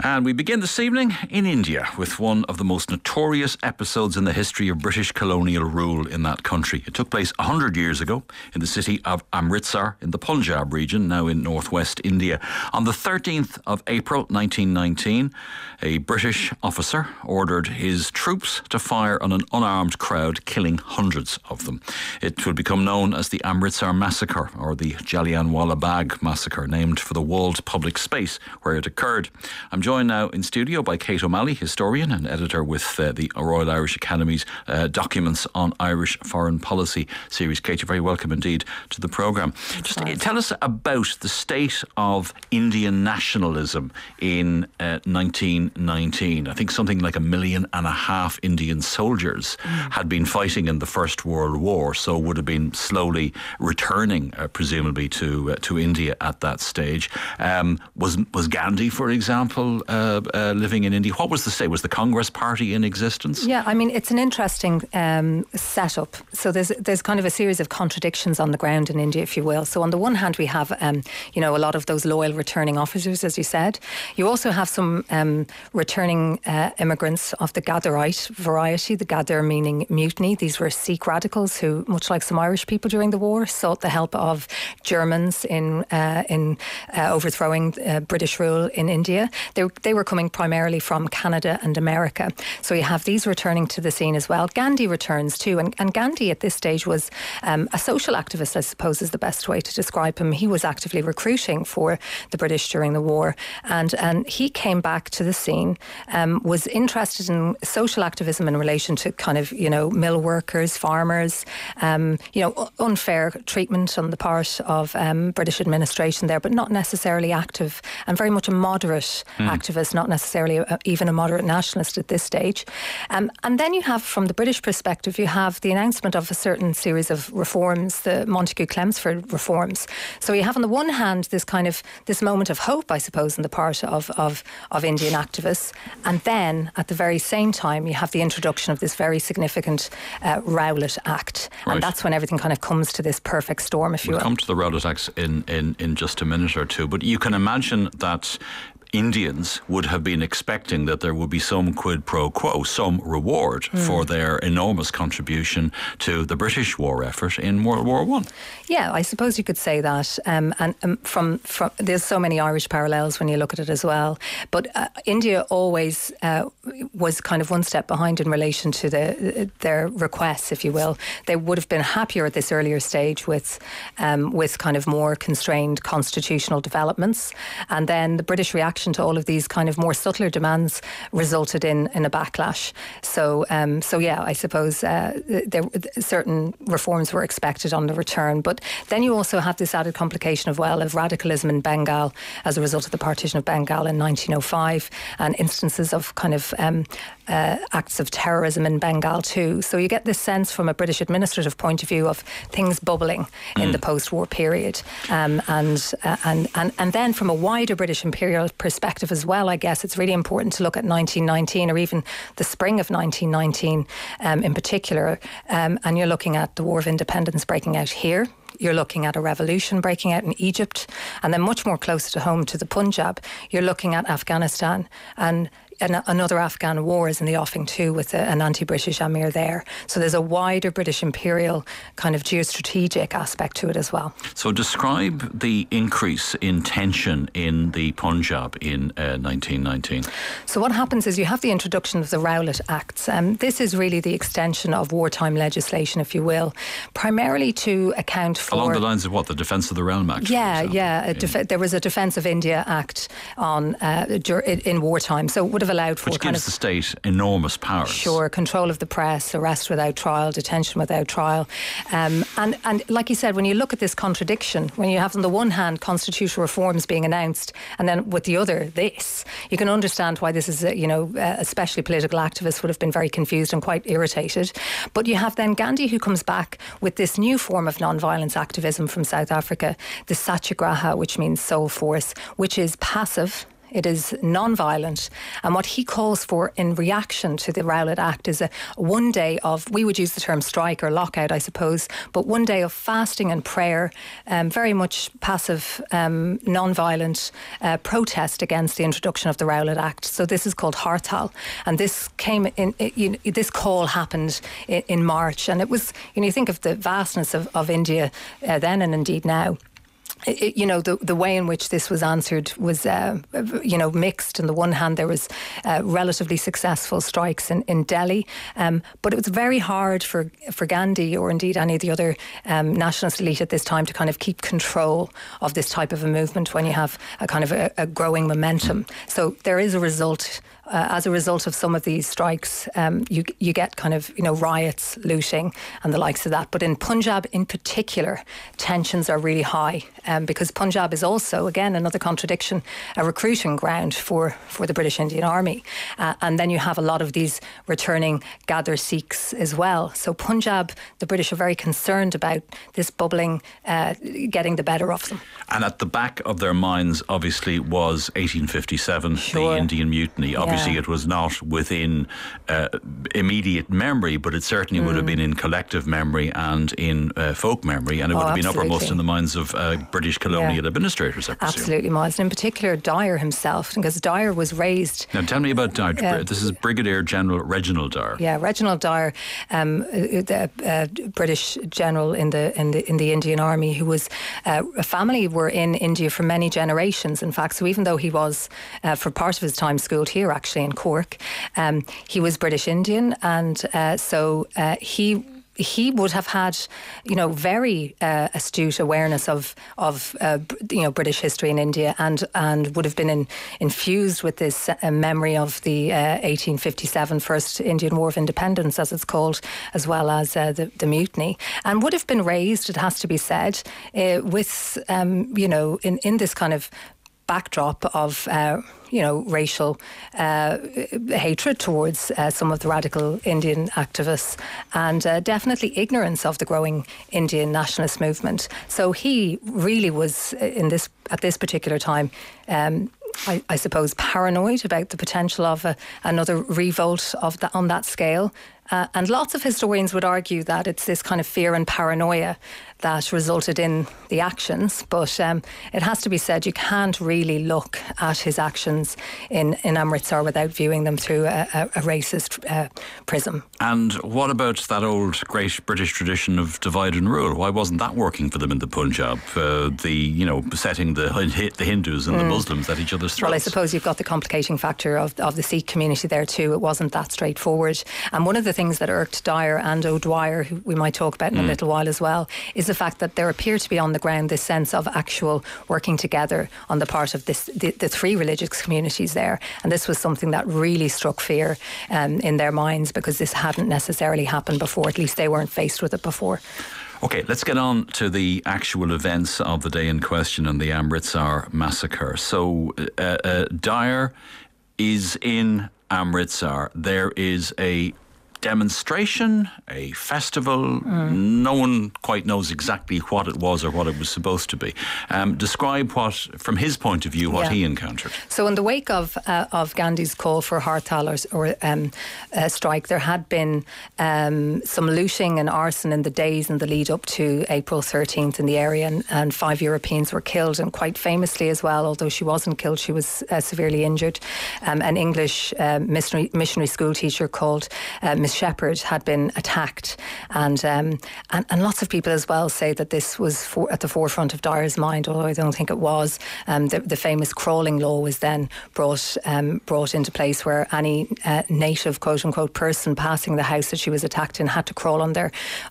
And we begin this evening in India with one of the most notorious episodes in the history of British colonial rule in that country. It took place 100 years ago in the city of Amritsar in the Punjab region, now in northwest India. On the 13th of April 1919, a British officer ordered his troops to fire on an unarmed crowd, killing hundreds of them. It would become known as the Amritsar Massacre, or the Jallianwala Bagh Massacre, named for the walled public space where it occurred. I'm joined now in studio by Kate O'Malley, historian and editor with the Royal Irish Academy's Documents on Irish Foreign Policy series. Kate, you're very welcome indeed to the programme. Just tell us about the state of Indian nationalism in 1919. I think something like 1.5 million Indian soldiers had been fighting in the First World War, so would have been slowly returning, presumably, to India at that stage. Was Gandhi, for example, living in India? What was the state? Was the Congress Party in existence? Yeah, I mean, it's an interesting setup. So there's kind of a series of contradictions on the ground in India, if you will. So on the one hand, we have, a lot of those loyal returning officers, as you said. You also have some returning immigrants of the Gadarite variety, the Gadar meaning mutiny. These were Sikh radicals who, much like some Irish people during the war, sought the help of Germans in overthrowing British rule in India. They were coming primarily from Canada and America. So you have these returning to the scene as well. Gandhi returns too. And Gandhi at this stage was a social activist, I suppose is the best way to describe him. He was actively recruiting for the British during the war. And he came back to the scene, was interested in social activism in relation to kind of, mill workers, farmers, unfair treatment on the part of British administration there, but not necessarily active, and very much a moderate activist, not necessarily even a moderate nationalist at this stage. And then you have, from the British perspective, you have the announcement of a certain series of reforms, the Montagu-Chelmsford reforms. So you have on the one hand this moment of hope, I suppose, on the part of Indian activists, and then at the very same time you have the introduction of this very significant Rowlatt Act, right. And that's when everything kind of comes to this perfect storm, if you will. We'll come to the Rowlatt Acts in just a minute or two, but you can imagine that Indians would have been expecting that there would be some quid pro quo, some reward for their enormous contribution to the British war effort in World War I. Yeah, I suppose you could say that. And from there's so many Irish parallels when you look at it as well. But India always was kind of one step behind in relation to their requests, if you will. They would have been happier at this earlier stage with kind of more constrained constitutional developments. And then the British reaction to all of these kind of more subtler demands resulted in a backlash. So yeah, I suppose certain reforms were expected on the return. But then you also have this added complication of radicalism in Bengal as a result of the partition of Bengal in 1905, and instances of kind of acts of terrorism in Bengal too. So you get this sense from a British administrative point of view of things bubbling in the post-war period, and then from a wider British imperial perspective as well, I guess it's really important to look at 1919, or even the spring of 1919 in particular, and you're looking at the War of Independence breaking out here. You're looking at a revolution breaking out in Egypt, and then much more closer to home to the Punjab, you're looking at Afghanistan, and another Afghan war is in the offing too, with an anti-British Amir there. So there's a wider British imperial kind of geostrategic aspect to it as well. So describe the increase in tension in the Punjab in 1919. So what happens is you have the introduction of the Rowlatt Acts. This is really the extension of wartime legislation, if you will, primarily to account for... Along the lines of what? The Defence of the Realm Act? Yeah. There was a Defence of India Act on in wartime. So it would have allowed for which gives the state enormous powers. Sure, control of the press, arrest without trial, detention without trial. And like you said, when you look at this contradiction, when you have on the one hand constitutional reforms being announced, and then with the other this, you can understand why this is, especially political activists would have been very confused and quite irritated. But you have then Gandhi, who comes back with this new form of non-violence activism from South Africa, the Satyagraha, which means soul force, which is passive It is non-violent. And what he calls for in reaction to the Rowlett Act is a one day of, we would use the term strike or lockout, I suppose, but one day of fasting and prayer, very much passive, non-violent protest against the introduction of the Rowlett Act. So this is called Hartal. And this came in, this call happened in March. And it was, you think of the vastness of India then and indeed now. The way in which this was answered was, mixed. On the one hand, there was relatively successful strikes in Delhi, but it was very hard for Gandhi or indeed any of the other nationalist elite at this time to kind of keep control of this type of a movement when you have a kind of a growing momentum. So there is a result. As a result of some of these strikes, you get kind of, riots, looting and the likes of that. But in Punjab in particular, tensions are really high because Punjab is also, again, another contradiction, a recruiting ground for the British Indian Army. And then you have a lot of these returning Ghadar Sikhs as well. So Punjab, the British are very concerned about this bubbling, getting the better of them. And at the back of their minds, obviously, was 1857, the Indian Mutiny. Obviously, it was not within immediate memory, but it certainly would have been in collective memory and in folk memory, and it would have been uppermost in the minds of British colonial administrators, I presume. Absolutely, Miles. And in particular, Dyer himself, because Dyer was raised... Now, tell me about Dyer. This is Brigadier General Reginald Dyer. Yeah, Reginald Dyer, the British general in the Indian Army, who was... a family were in India for many generations, in fact. So even though he was, for part of his time, schooled here, actually, in Cork, he was British Indian, and so he would have had, very astute awareness of British history in India, and would have been infused with this memory of the 1857 First Indian War of Independence, as it's called, as well as the mutiny, and would have been raised, it has to be said, with in this kind of backdrop of racial hatred towards some of the radical Indian activists, and definitely ignorance of the growing Indian nationalist movement. So he really was at this particular time, I suppose, paranoid about the potential of another revolt on that scale. And lots of historians would argue that it's this kind of fear and paranoia that resulted in the actions. But it has to be said, you can't really look at his actions in Amritsar without viewing them through a racist prism. And what about that old great British tradition of divide and rule? Why wasn't that working for them in the Punjab? Setting the Hindus and the Muslims at each other's throats? Well, I suppose you've got the complicating factor of the Sikh community there too. It wasn't that straightforward. And one of the things that irked Dyer and O'Dwyer, who we might talk about in a little while as well, is the fact that there appeared to be on the ground this sense of actual working together on the part of the three religious communities there. And this was something that really struck fear in their minds, because this hadn't necessarily happened before. At least they weren't faced with it before. OK, let's get on to the actual events of the day in question and the Amritsar massacre. So Dyer is in Amritsar. There is a demonstration, a festival. No one quite knows exactly what it was or what it was supposed to be. Describe from his point of view, what he encountered. So in the wake of Gandhi's call for Hartal or strike, there had been some looting and arson in the days in the lead up to April 13th in the area, and 5 Europeans were killed, and quite famously as well, although she wasn't killed, she was severely injured. An English missionary school teacher called Miss Shepherd had been attacked, and lots of people as well say that this was at the forefront of Dyer's mind, although I don't think it was. The famous crawling law was then brought into place, where any native, quote unquote, person passing the house that she was attacked in had to crawl on their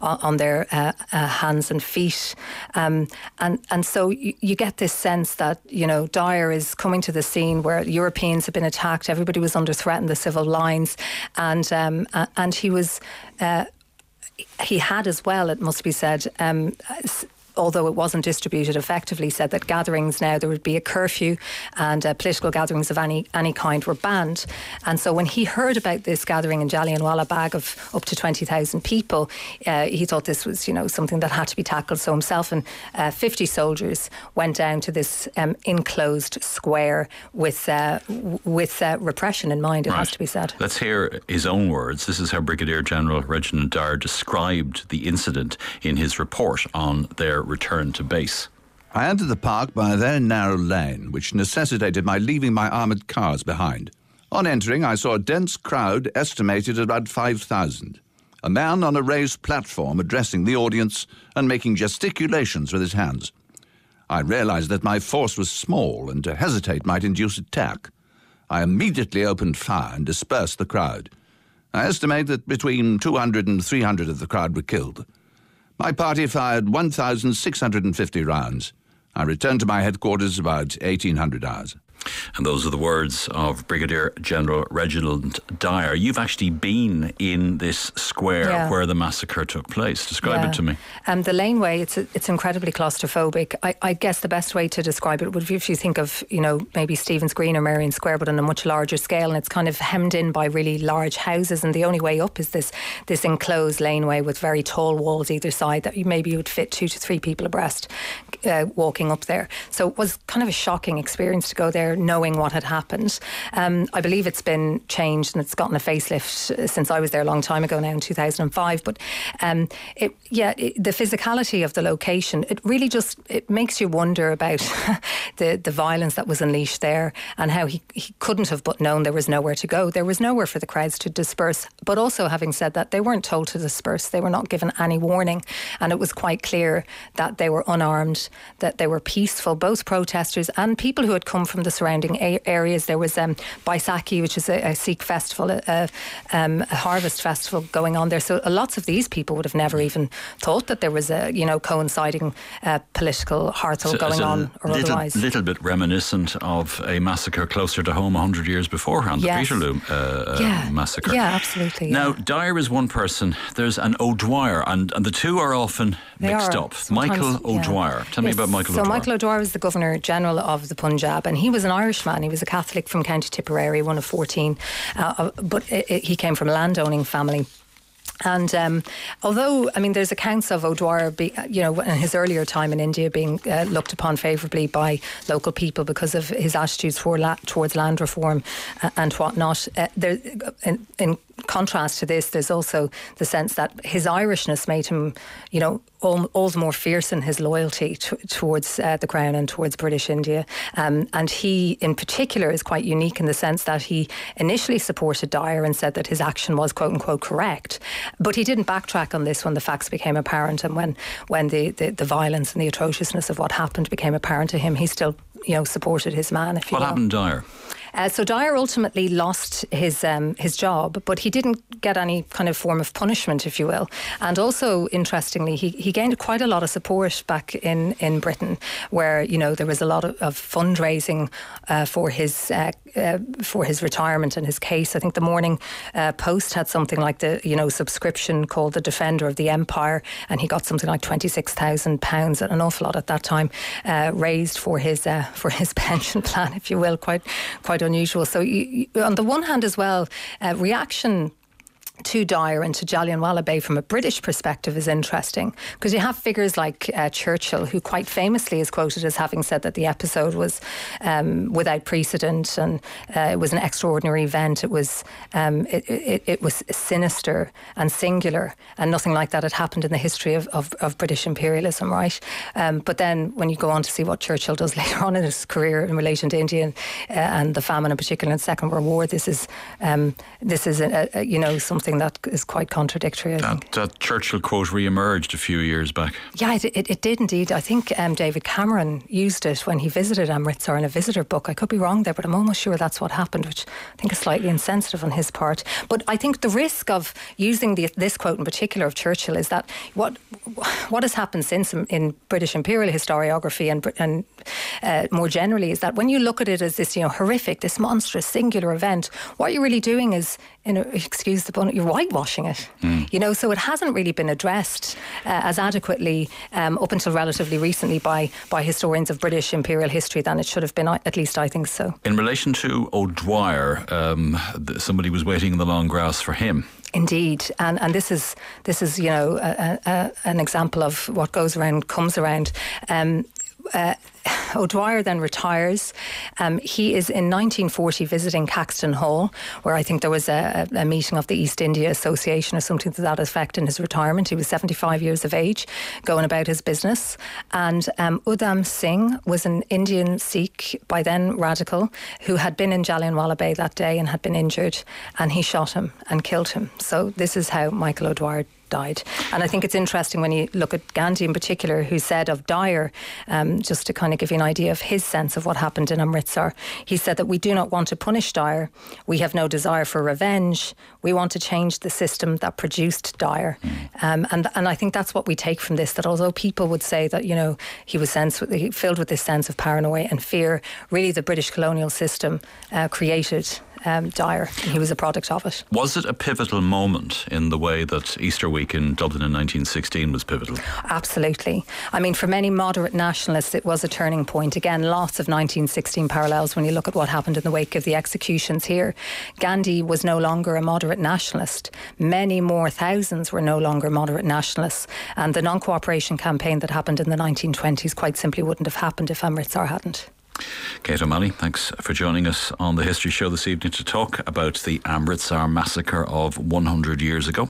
hands and feet, and so you get this sense that Dyer is coming to the scene where Europeans have been attacked, everybody was under threat in the civil lines, and he was he had as well, it must be said, although it wasn't distributed effectively, said that gatherings now, there would be a curfew and political gatherings of any kind were banned. And so when he heard about this gathering in Jallianwala Bagh of up to 20,000 people, he thought this was, something that had to be tackled. So himself and 50 soldiers went down to this enclosed square with repression in mind, it has to be said. Let's hear his own words. This is how Brigadier General Reginald Dyer described the incident in his report on their return to base. I entered the park by a very narrow lane, which necessitated my leaving my armoured cars behind. On entering, I saw a dense crowd estimated at about 5,000. A man on a raised platform addressing the audience and making gesticulations with his hands. I realised that my force was small and to hesitate might induce attack. I immediately opened fire and dispersed the crowd. I estimate that between 200 and 300 of the crowd were killed. My party fired 1,650 rounds. I returned to my headquarters about 1800 hours. And those are the words of Brigadier General Reginald Dyer. You've actually been in this square where the massacre took place. Describe it to me. The laneway, it's incredibly claustrophobic. I guess the best way to describe it would be if you think of, maybe Stephen's Green or Marion Square, but on a much larger scale, and it's kind of hemmed in by really large houses, and the only way up is this enclosed laneway with very tall walls either side that you would fit 2 to 3 people abreast walking up there. So it was kind of a shocking experience to go there knowing what had happened. I believe it's been changed and it's gotten a facelift since I was there a long time ago now in 2005. But the physicality of the location, it really just, it makes you wonder about the violence that was unleashed there and how he couldn't have but known there was nowhere to go. There was nowhere for the crowds to disperse. But also, having said that, they weren't told to disperse. They were not given any warning. And it was quite clear that they were unarmed, that they were peaceful, both protesters and people who had come from the surrounding areas. There was Baisakhi, which is a Sikh festival, a harvest festival going on there. So lots of these people would have never even thought that there was a coinciding political harthal going on or otherwise. Little bit reminiscent of a massacre closer to home 100 years beforehand, the Peterloo massacre. Yeah, absolutely. Now, Dyer is one person. There's an O'Dwyer, and the two are often mixed up. Michael O'Dwyer. Tell me about Michael O'Dwyer. So Michael O'Dwyer was the Governor General of the Punjab, and he was an Irishman. He was a Catholic from County Tipperary, one of 14, but he came from a landowning family. And although, there's accounts of O'Dwyer, in his earlier time in India being looked upon favourably by local people because of his attitudes towards land reform and whatnot. In contrast to this, there's also the sense that his Irishness made him, all the more fierce in his loyalty towards the Crown and towards British India. And he, in particular, is quite unique in the sense that he initially supported Dyer and said that his action was, quote unquote, correct. But he didn't backtrack on this when the facts became apparent, and when the violence and the atrociousness of what happened became apparent to him, he still, supported his man, if you will. What happened to Dyer? So Dyer ultimately lost his job, but he didn't get any kind of form of punishment, if you will. And also, interestingly, he gained quite a lot of support back in Britain, where there was a lot of fundraising for his retirement and his case. I think the Morning Post had something like the subscription called the Defender of the Empire, and he got something like £26,000, an awful lot at that time, raised for his pension plan, if you will, quite unusual. So on the one hand as well, reaction to Dyer and to Jallianwala Bay from a British perspective is interesting, because you have figures like Churchill, who quite famously is quoted as having said that the episode was without precedent and it was an extraordinary event. It was sinister and singular, and nothing like that had happened in the history of British imperialism, right? But then when you go on to see what Churchill does later on in his career in relation to India and the famine in particular in the Second World War, this is something that is quite contradictory, I think. That Churchill quote re-emerged a few years back. Yeah, it did indeed. I think David Cameron used it when he visited Amritsar in a visitor book. I could be wrong there, but I'm almost sure that's what happened, which I think is slightly insensitive on his part. But I think the risk of using this quote in particular of Churchill is that what has happened since in British imperial historiography and more generally is that when you look at it as this horrific, this monstrous, singular event, what you're really doing is, excuse the pun, you're whitewashing it. You know, so it hasn't really been addressed as adequately up until relatively recently by historians of British imperial history than it should have been. At least I think so. In relation to O'Dwyer, somebody was waiting in the long grass for him. Indeed, and this is you know an example of what goes around comes around. O'Dwyer then retires. He is in 1940 visiting Caxton Hall, where I think there was a meeting of the East India Association or something to that effect in his retirement. He was 75 years of age, going about his business. And Udham Singh was an Indian Sikh, by then radical, who had been in Jallianwala Bay that day and had been injured. And he shot him and killed him. So this is how Michael O'Dwyer died. And I think it's interesting when you look at Gandhi in particular, who said of Dyer, just to kind of give you an idea of his sense of what happened in Amritsar, he said that we do not want to punish Dyer. We have no desire for revenge. We want to change the system that produced Dyer. And I think that's what we take from this, that although people would say that, you know, he was filled with this sense of paranoia and fear, really the British colonial system created Dyer, and he was a product of it. Was it a pivotal moment in the way that Easter Week in Dublin in 1916 was pivotal? Absolutely. I mean, for many moderate nationalists, it was a turning point. Again, lots of 1916 parallels when you look at what happened in the wake of the executions here. Gandhi was no longer a moderate nationalist. Many more thousands were no longer moderate nationalists. And the non-cooperation campaign that happened in the 1920s quite simply wouldn't have happened if Amritsar hadn't. Kate O'Malley, thanks for joining us on the History Show this evening to talk about the Amritsar massacre of 100 years ago.